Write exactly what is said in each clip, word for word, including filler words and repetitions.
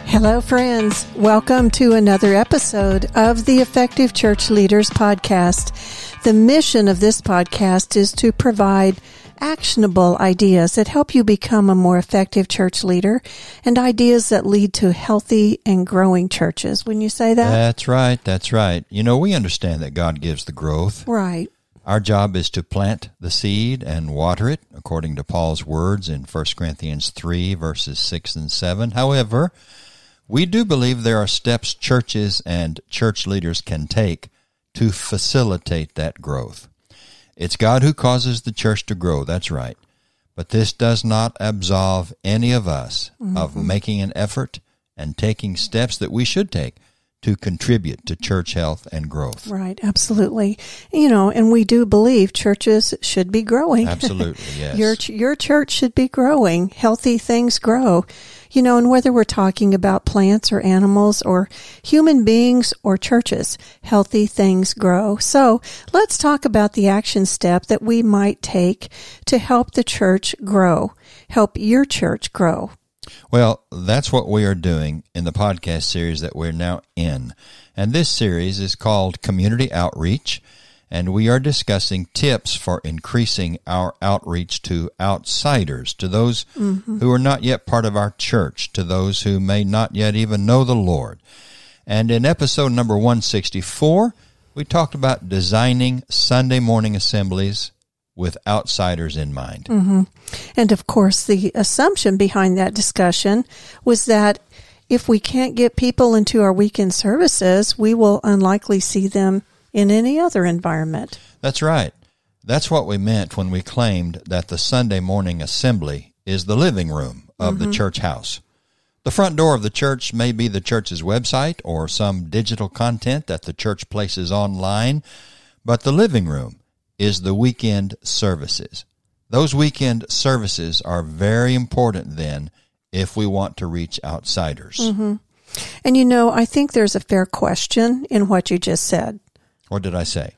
Hello, friends. Welcome to another episode of the Effective Church Leaders Podcast. The mission of this podcast is to provide actionable ideas that help you become a more effective church leader and ideas that lead to healthy and growing churches. Wouldn't you say that? That's right. That's right. You know, we understand that God gives the growth. Right. Our job is to plant the seed and water it, according to Paul's words in First Corinthians three, verses six and seven. However, we do believe there are steps churches and church leaders can take to facilitate that growth. It's God who causes the church to grow, that's right. But this does not absolve any of us mm-hmm. of making an effort and taking steps that we should take to contribute to church health and growth. Right, absolutely. You know, and we do believe churches should be growing. Absolutely, yes. Your your church should be growing. Healthy things grow. You know, and whether we're talking about plants or animals or human beings or churches, healthy things grow. So let's talk about the action step that we might take to help the church grow, help your church grow. Well, that's what we are doing in the podcast series that we're now in. And this series is called Community Outreach, and we are discussing tips for increasing our outreach to outsiders, to those mm-hmm. who are not yet part of our church, to those who may not yet even know the Lord. And in episode number one sixty-four, we talked about designing Sunday morning assemblies with outsiders in mind. Mm-hmm. And of course, the assumption behind that discussion was that if we can't get people into our weekend services, we will unlikely see them in any other environment. That's right. That's what we meant when we claimed that the Sunday morning assembly is the living room of mm-hmm. the church house. The front door of the church may be the church's website or some digital content that the church places online, but the living room is the weekend services. Those weekend services are very important then if we want to reach outsiders. Mm-hmm. And you know, I think there's a fair question in what you just said. What did I say?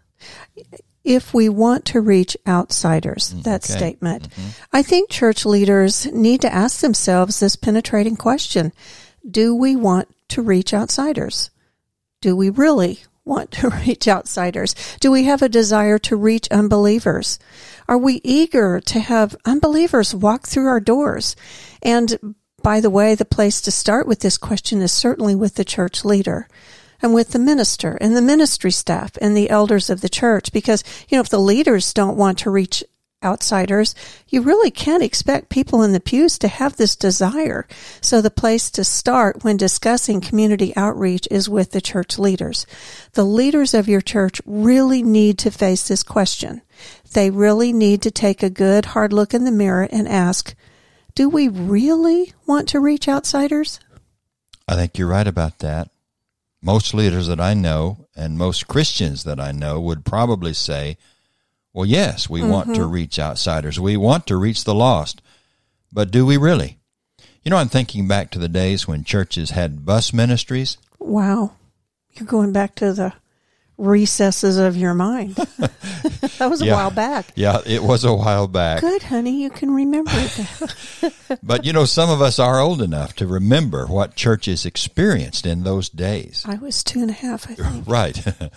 If we want to reach outsiders, Mm, that okay. statement, Mm-hmm. I think church leaders need to ask themselves this penetrating question. Do we want to reach outsiders? Do we really want to reach outsiders? Do we have a desire to reach unbelievers? Are we eager to have unbelievers walk through our doors? And by the way, the place to start with this question is certainly with the church leader and with the minister and the ministry staff and the elders of the church. Because, you know, if the leaders don't want to reach outsiders, you really can't expect people in the pews to have this desire. So the place to start when discussing community outreach is with the church leaders. The leaders of your church really need to face this question. They really need to take a good hard look in the mirror and ask, do we really want to reach outsiders? I think you're right about that. Most leaders that I know and most Christians that I know would probably say, well, yes, we mm-hmm. want to reach outsiders. We want to reach the lost. But do we really? You know, I'm thinking back to the days when churches had bus ministries. Wow. You're going back to the recesses of your mind. That was a yeah. while back. Yeah, it was a while back. Good, honey. You can remember that. But, you know, some of us are old enough to remember what churches experienced in those days. I was two and a half, I think. Right.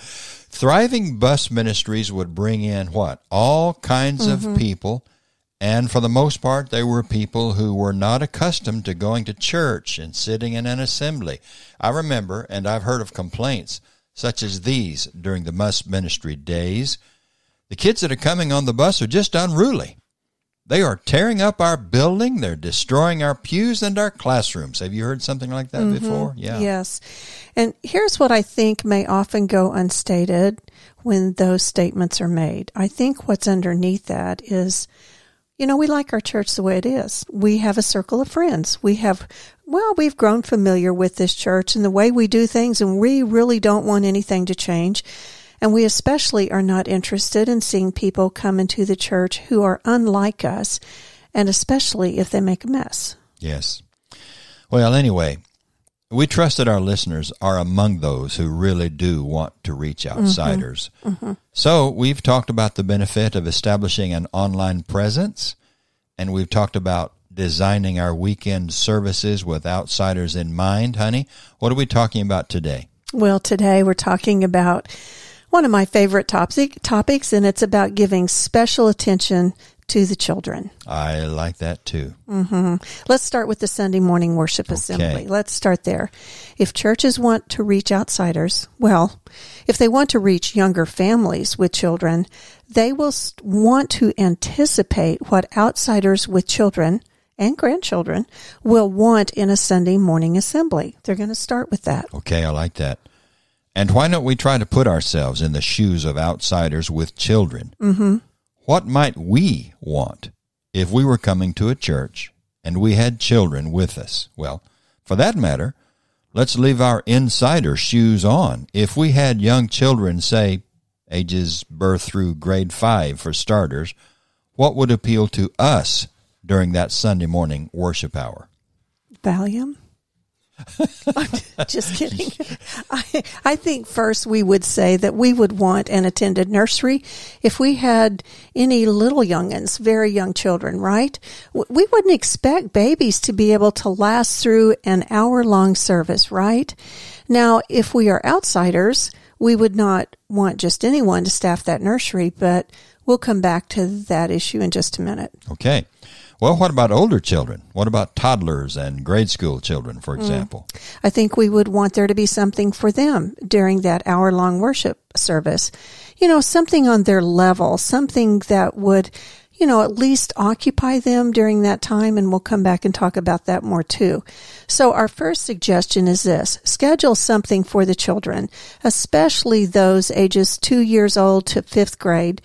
Thriving bus ministries would bring in what? All kinds mm-hmm. of people. And for the most part, they were people who were not accustomed to going to church and sitting in an assembly. I remember, and I've heard of complaints such as these during the bus ministry days. The kids that are coming on the bus are just unruly. They are tearing up our building. They're destroying our pews and our classrooms. Have you heard something like that mm-hmm. before? Yeah. Yes. And here's what I think may often go unstated when those statements are made. I think what's underneath that is, you know, we like our church the way it is. We have a circle of friends. We have, well, we've grown familiar with this church and the way we do things, and we really don't want anything to change. And we especially are not interested in seeing people come into the church who are unlike us, and especially if they make a mess. Yes. Well, anyway, we trust that our listeners are among those who really do want to reach outsiders. Mm-hmm. Mm-hmm. So we've talked about the benefit of establishing an online presence, and we've talked about designing our weekend services with outsiders in mind, honey. What are we talking about today? Well, today we're talking about one of my favorite topic, topics, and it's about giving special attention to the children. I like that too. Mm-hmm. Let's start with the Sunday morning worship assembly. Okay. Let's start there. If churches want to reach outsiders, well, if they want to reach younger families with children, they will want to anticipate what outsiders with children and grandchildren will want in a Sunday morning assembly. They're going to start with that. Okay, I like that. And why don't we try to put ourselves in the shoes of outsiders with children? Mm-hmm. What might we want if we were coming to a church and we had children with us? Well, for that matter, let's leave our insider shoes on. If we had young children, say, ages birth through grade five for starters, what would appeal to us during that Sunday morning worship hour? Valium? Just kidding. I, I think first we would say that we would want an attended nursery if we had any little youngins, very young children, right? We wouldn't expect babies to be able to last through an hour-long service, right? Now, if we are outsiders, we would not want just anyone to staff that nursery, but we'll come back to that issue in just a minute. Okay. Well, what about older children? What about toddlers and grade school children, for example? Mm. I think we would want there to be something for them during that hour-long worship service. You know, something on their level, something that would, you know, at least occupy them during that time, and we'll come back and talk about that more too. So our first suggestion is this: schedule something for the children, especially those ages two years old to fifth grade,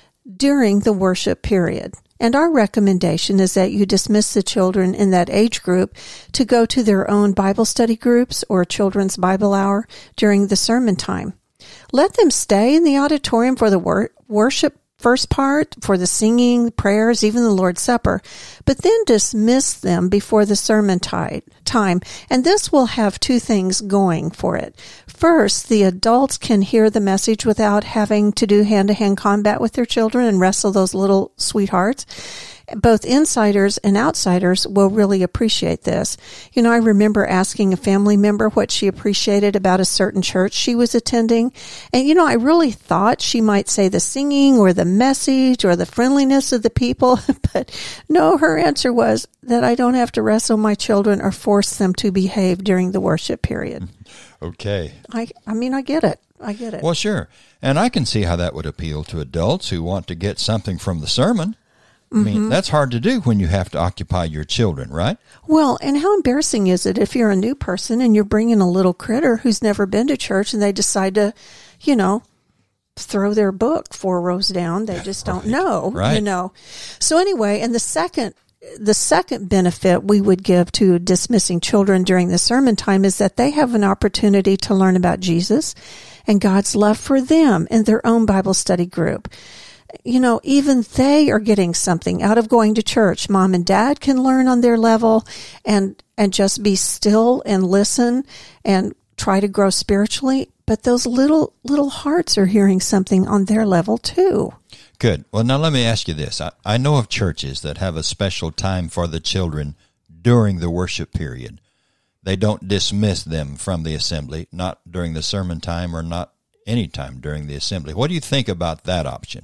during the worship period. And our recommendation is that you dismiss the children in that age group to go to their own Bible study groups or children's Bible hour during the sermon time. Let them stay in the auditorium for the wor- worship first part, for the singing, prayers, even the Lord's Supper, but then dismiss them before the sermon time. And this will have two things going for it. First, the adults can hear the message without having to do hand-to-hand combat with their children and wrestle those little sweethearts. Both insiders and outsiders will really appreciate this. You know, I remember asking a family member what she appreciated about a certain church she was attending. And, you know, I really thought she might say the singing or the message or the friendliness of the people. But no, her answer was that I don't have to wrestle my children or force them to behave during the worship period. Okay. I, I mean, I get it. I get it. Well, sure. And I can see how that would appeal to adults who want to get something from the sermon. I mean, mm-hmm. that's hard to do when you have to occupy your children, right? Well, and how embarrassing is it if you're a new person and you're bringing a little critter who's never been to church and they decide to, you know, throw their book four rows down. They just don't right. know, right. you know. So anyway, and the second the second benefit we would give to dismissing children during the sermon time is that they have an opportunity to learn about Jesus and God's love for them in their own Bible study group. You know, even they are getting something out of going to church. Mom and dad can learn on their level and, and just be still and listen and try to grow spiritually. But those little, little hearts are hearing something on their level too. Good. Well, now let me ask you this. I, I know of churches that have a special time for the children during the worship period. They don't dismiss them from the assembly, not during the sermon time or not any time during the assembly. What do you think about that option?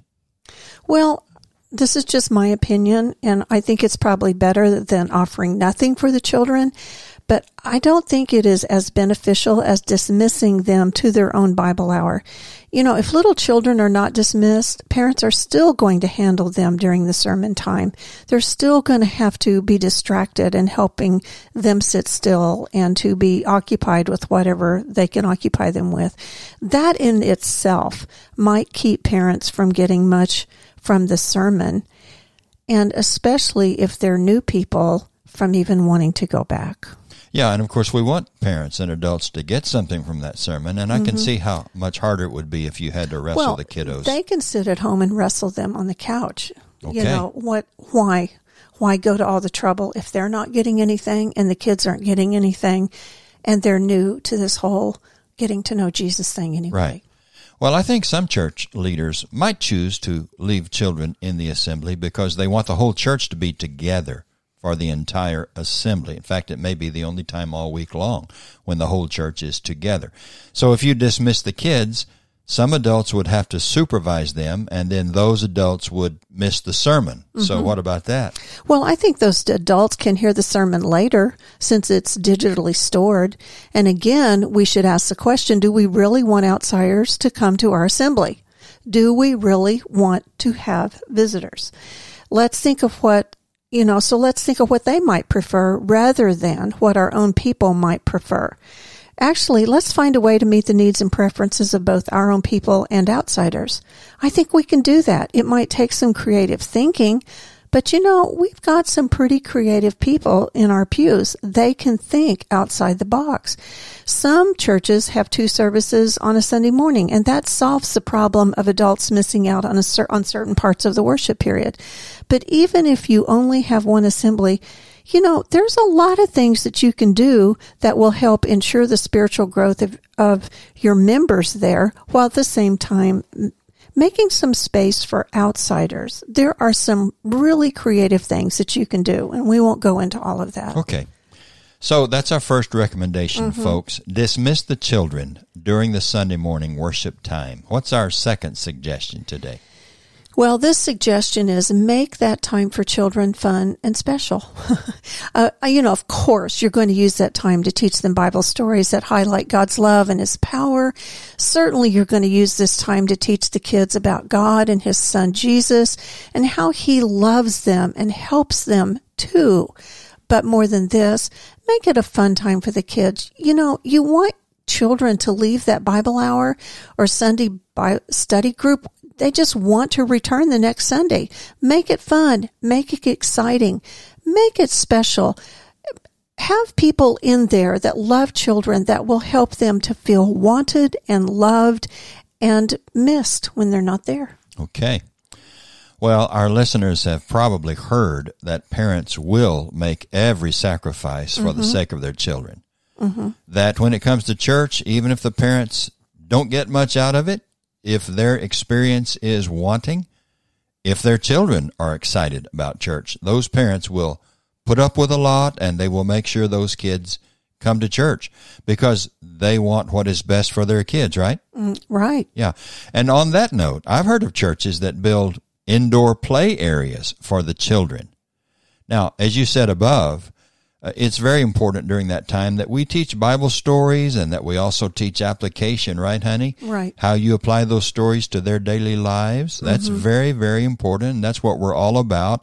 Well, this is just my opinion, and I think it's probably better than offering nothing for the children, but I don't think it is as beneficial as dismissing them to their own Bible hour. You know, if little children are not dismissed, parents are still going to handle them during the sermon time. They're still going to have to be distracted and helping them sit still and to be occupied with whatever they can occupy them with. That in itself might keep parents from getting much from the sermon, and especially if they're new people, from even wanting to go back. Yeah, and of course we want parents and adults to get something from that sermon, and I mm-hmm. can see how much harder it would be if you had to wrestle well, the kiddos. They can sit at home and wrestle them on the couch. Okay. You know, what? Why? Why go to all the trouble if they're not getting anything and the kids aren't getting anything and they're new to this whole getting to know Jesus thing anyway? Right. Well, I think some church leaders might choose to leave children in the assembly because they want the whole church to be together for the entire assembly. In fact, it may be the only time all week long when the whole church is together. So if you dismiss the kids, some adults would have to supervise them, and then those adults would miss the sermon. Mm-hmm. So what about that? Well, I think those adults can hear the sermon later since it's digitally stored. And again, we should ask the question, do we really want outsiders to come to our assembly? Do we really want to have visitors? Let's think of what, you know, so let's think of what they might prefer rather than what our own people might prefer. Actually, let's find a way to meet the needs and preferences of both our own people and outsiders. I think we can do that. It might take some creative thinking, but you know, we've got some pretty creative people in our pews. They can think outside the box. Some churches have two services on a Sunday morning, and that solves the problem of adults missing out on a cer- on certain parts of the worship period. But even if you only have one assembly, you know, there's a lot of things that you can do that will help ensure the spiritual growth of, of your members there, while at the same time making some space for outsiders. There are some really creative things that you can do, and we won't go into all of that. Okay. So that's our first recommendation, mm-hmm. folks. Dismiss the children during the Sunday morning worship time. What's our second suggestion today? Well, this suggestion is make that time for children fun and special. uh, you know, of course, you're going to use that time to teach them Bible stories that highlight God's love and His power. Certainly, you're going to use this time to teach the kids about God and His Son, Jesus, and how He loves them and helps them too. But more than this, make it a fun time for the kids. You know, you want children to leave that Bible hour or Sunday Bible study group. They just want to return the next Sunday. Make it fun. Make it exciting. Make it special. Have people in there that love children that will help them to feel wanted and loved and missed when they're not there. Okay. Well, our listeners have probably heard that parents will make every sacrifice for mm-hmm. the sake of their children. Mm-hmm. That when it comes to church, even if the parents don't get much out of it, if their experience is wanting, if their children are excited about church, those parents will put up with a lot, and they will make sure those kids come to church because they want what is best for their kids, right? Mm, right. Yeah. And on that note, I've heard of churches that build indoor play areas for the children. Now, as you said above, uh, it's very important during that time that we teach Bible stories and that we also teach application, right, honey? Right. How you apply those stories to their daily lives. That's mm-hmm. very, very important. And that's what we're all about.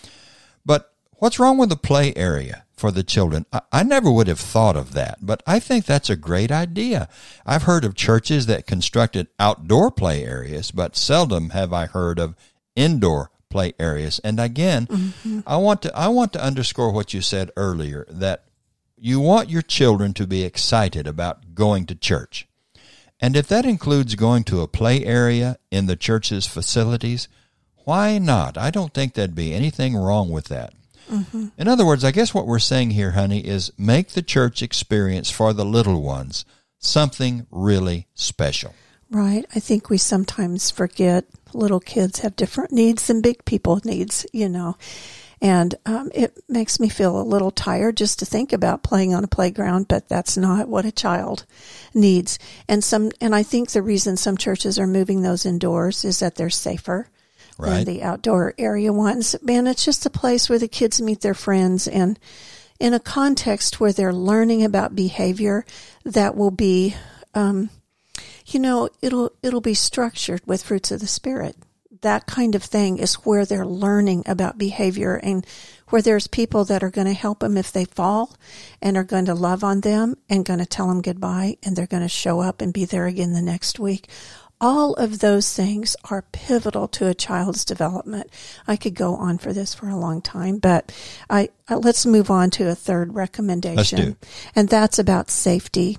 But what's wrong with the play area for the children? I, I never would have thought of that, but I think that's a great idea. I've heard of churches that constructed outdoor play areas, but seldom have I heard of indoor play areas. And again, mm-hmm. I want to I want to underscore what you said earlier, that you want your children to be excited about going to church. And if that includes going to a play area in the church's facilities, why not? I don't think there'd be anything wrong with that. Mm-hmm. In other words, I guess what we're saying here, honey, is make the church experience for the little ones something really special. Right. I think we sometimes forget little kids have different needs than big people needs, you know. And um, it makes me feel a little tired just to think about playing on a playground, but that's not what a child needs. And some, and I think the reason some churches are moving those indoors is that they're safer right. than the outdoor area ones. And it's just a place where the kids meet their friends and in a context where they're learning about behavior that will be um You know, it'll it'll be structured with fruits of the Spirit. That kind of thing is where they're learning about behavior and where there's people that are going to help them if they fall and are going to love on them and going to tell them goodbye, and they're going to show up and be there again the next week. All of those things are pivotal to a child's development. I could go on for this for a long time, but I, I let's move on to a third recommendation. Let's do. And that's about safety.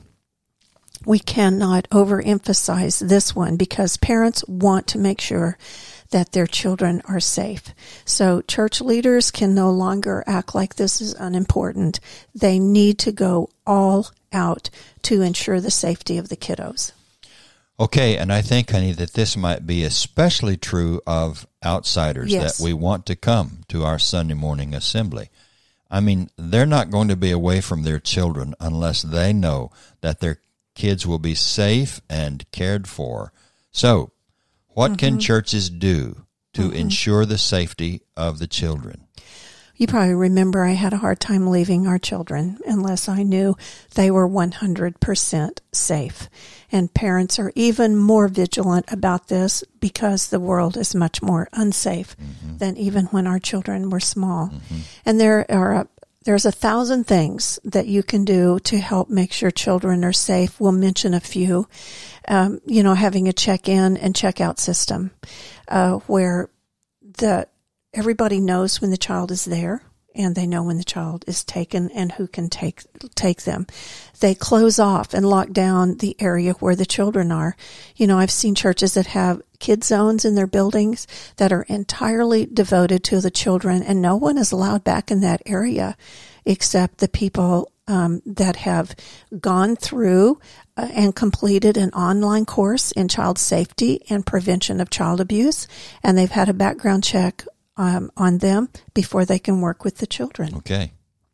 We cannot overemphasize this one because parents want to make sure that their children are safe. So church leaders can no longer act like this is unimportant. They need to go all out to ensure the safety of the kiddos. Okay, and I think, honey, that this might be especially true of outsiders yes. that we want to come to our Sunday morning assembly. I mean, they're not going to be away from their children unless they know that their kids will be safe and cared for. So, what mm-hmm. can churches do to mm-hmm. ensure the safety of the children? You probably remember I had a hard time leaving our children unless I knew they were one hundred percent safe. And parents are even more vigilant about this because the world is much more unsafe mm-hmm. than even when our children were small. Mm-hmm. And there are a, there's a thousand things that you can do to help make sure children are safe. We'll mention a few. Um, you know, having a check-in and check-out system uh, where the everybody knows when the child is there, and they know when the child is taken and who can take take them. They close off and lock down the area where the children are. You know, I've seen churches that have kid zones in their buildings that are entirely devoted to the children, and no one is allowed back in that area except the people um, that have gone through uh, and completed an online course in child safety and prevention of child abuse, and they've had a background check Um, on them before they can work with the children. Okay.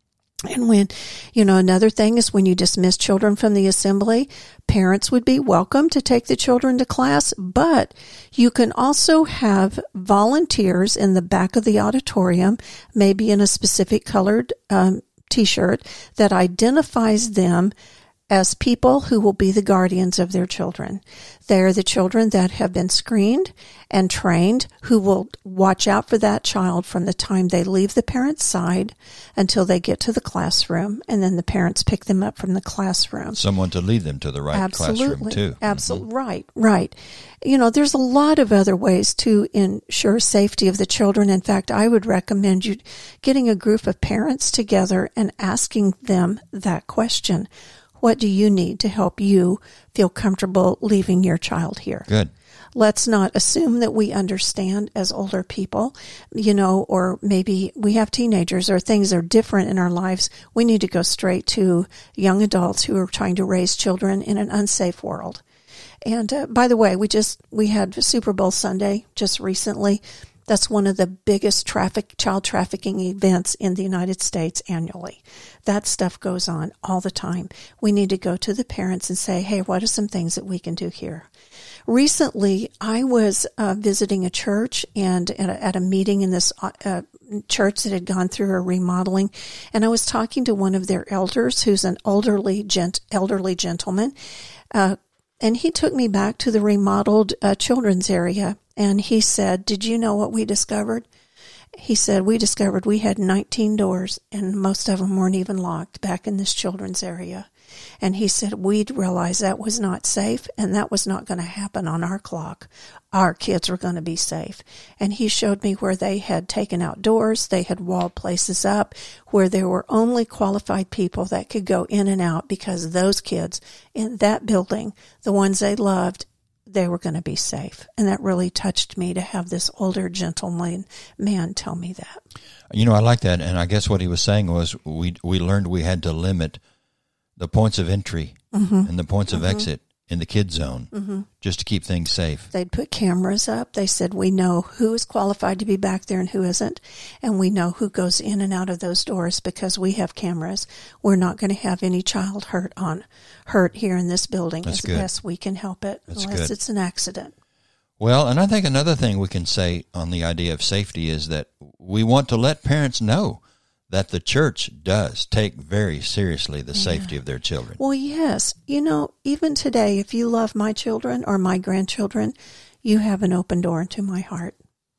And when, you know, another thing is when you dismiss children from the assembly, parents would be welcome to take the children to class, but you can also have volunteers in the back of the auditorium, maybe in a specific colored um, T-shirt that identifies them as people who will be the guardians of their children. They are the children that have been screened and trained, who will watch out for that child from the time they leave the parent's side until they get to the classroom, and then the parents pick them up from the classroom. Someone to lead them to the right Absolutely. classroom, too. Absolutely. Mm-hmm. Right, right. You know, there's a lot of other ways to ensure safety of the children. In fact, I would recommend you getting a group of parents together and asking them that question. What do you need to help you feel comfortable leaving your child here? Good. Let's not assume that we understand as older people, you know, or maybe we have teenagers or things are different in our lives. We need to go straight to young adults who are trying to raise children in an unsafe world. And uh, by the way, we just, we had Super Bowl Sunday just recently. That's one of the biggest traffic, child trafficking events in the United States annually. That stuff goes on all the time. We need to go to the parents and say, hey, what are some things that we can do here? Recently, I was uh, visiting a church and at a, at a meeting in this uh, church that had gone through a remodeling, and I was talking to one of their elders, who's an elderly gent, elderly gentleman, uh, and he took me back to the remodeled uh, children's area. And he said, did you know what we discovered? He said, we discovered we had nineteen doors and most of them weren't even locked back in this children's area. And he said, we'd realized that was not safe and that was not going to happen on our clock. Our kids were going to be safe. And he showed me where they had taken out doors. They had walled places up where there were only qualified people that could go in and out because those kids in that building, the ones they loved, they were going to be safe. And that really touched me to have this older gentleman man tell me that. You know, I like that. And I guess what he was saying was we we learned we had to limit the points of entry mm-hmm. and the points mm-hmm. of exit in the kid zone mm-hmm. just to keep things safe. They'd put cameras up. They said, we know who is qualified to be back there and who isn't. And we know who goes in and out of those doors because we have cameras. We're not going to have any child hurt on hurt here in this building. That's as good. best we can help it, That's unless good. It's an accident. Well, and I think another thing we can say on the idea of safety is that we want to let parents know that the church does take very seriously the yeah. safety of their children. Well, yes. You know, even today, if you love my children or my grandchildren, you have an open door into my heart.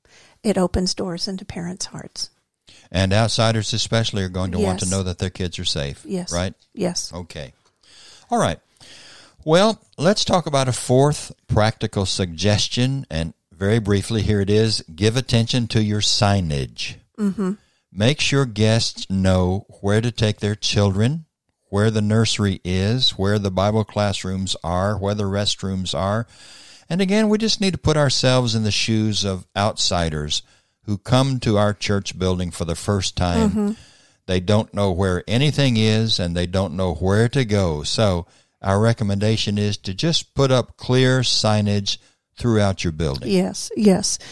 It opens doors into parents' hearts. And outsiders especially are going to yes. want to know that their kids are safe, yes. right? Yes. Okay. All right. Well, let's talk about a fourth practical suggestion, and very briefly, here it is. Give attention to your signage. Mm-hmm. Make sure guests know where to take their children, where the nursery is, where the Bible classrooms are, where the restrooms are. And again, we just need to put ourselves in the shoes of outsiders who come to our church building for the first time. Mm-hmm. They don't know where anything is, and they don't know where to go. So our recommendation is to just put up clear signage throughout your building. Yes, yes.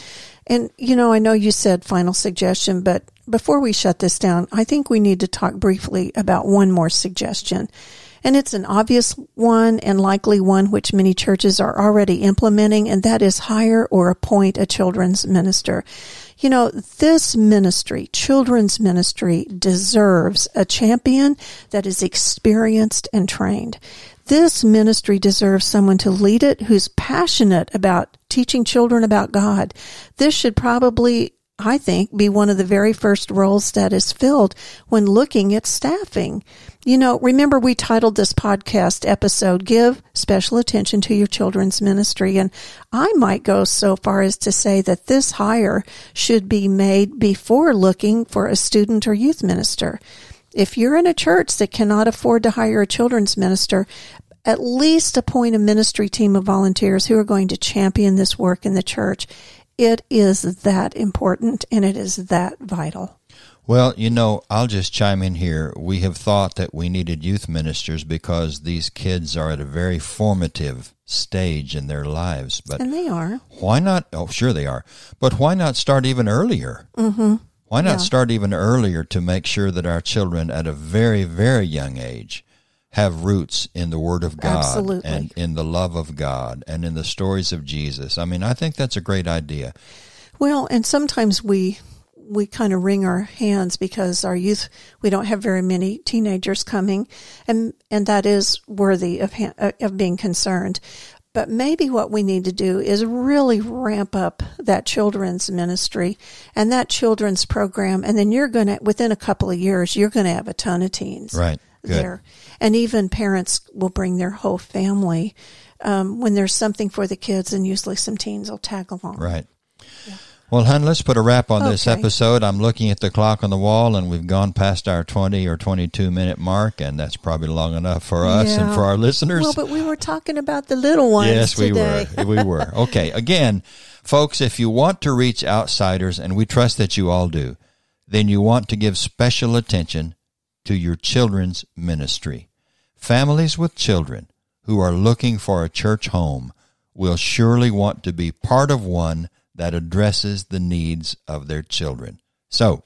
And, you know, I know you said final suggestion, but before we shut this down, I think we need to talk briefly about one more suggestion. And it's an obvious one and likely one which many churches are already implementing, and that is hire or appoint a children's minister. You know, this ministry, children's ministry, deserves a champion that is experienced and trained. This ministry deserves someone to lead it who's passionate about teaching children about God. This should probably, I think, be one of the very first roles that is filled when looking at staffing. You know, remember we titled this podcast episode, Give Special Attention to Your Children's Ministry. And I might go so far as to say that this hire should be made before looking for a student or youth minister. If you're in a church that cannot afford to hire a children's minister, at least appoint a ministry team of volunteers who are going to champion this work in the church. It is that important, and it is that vital. Well, you know, I'll just chime in here. We have thought that we needed youth ministers because these kids are at a very formative stage in their lives. But and they are. Why not? Oh, sure they are. But why not start even earlier? Mm-hmm. Why not Yeah. start even earlier to make sure that our children at a very, very young age have roots in the Word of God Absolutely. and in the love of God and in the stories of Jesus? I mean, I think that's a great idea. Well, and sometimes we we kind of wring our hands because our youth, we don't have very many teenagers coming, and and that is worthy of ha- of being concerned. But maybe what we need to do is really ramp up that children's ministry and that children's program, and then you're going to, within a couple of years, you're going to have a ton of teens Right. Good. there. And even parents will bring their whole family um, when there's something for the kids, and usually some teens will tag along. Right. Yeah. Well, hon, let's put a wrap on this Okay. episode. I'm looking at the clock on the wall, and we've gone past our twenty or twenty-two minute mark, and that's probably long enough for us Yeah. and for our listeners. Well, but we were talking about the little ones Yes, we today. were. We were. Okay. Again, folks, if you want to reach outsiders, and we trust that you all do, then you want to give special attention to your children's ministry. Families with children who are looking for a church home will surely want to be part of one that addresses the needs of their children. So,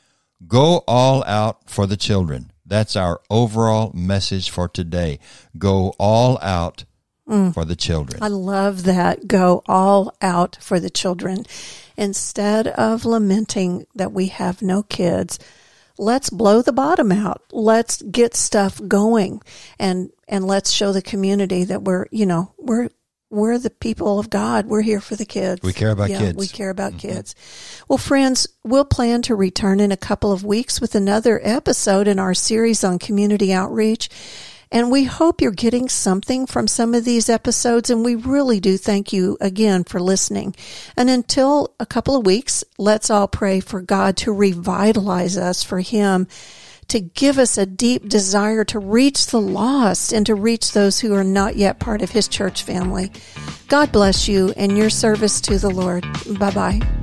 go all out for the children. That's our overall message for today. Go all out mm. for the children. I love that. Go all out for the children. Instead of lamenting that we have no kids, let's blow the bottom out. Let's get stuff going, and and let's show the community that we're, you know, we're we're the people of God. We're here for the kids. We care about yeah, kids. We care about mm-hmm. kids. Well, friends, we'll plan to return in a couple of weeks with another episode in our series on community outreach. And we hope you're getting something from some of these episodes, and we really do thank you again for listening. And until a couple of weeks, let's all pray for God to revitalize us for Him, to give us a deep desire to reach the lost and to reach those who are not yet part of His church family. God bless you and your service to the Lord. Bye-bye.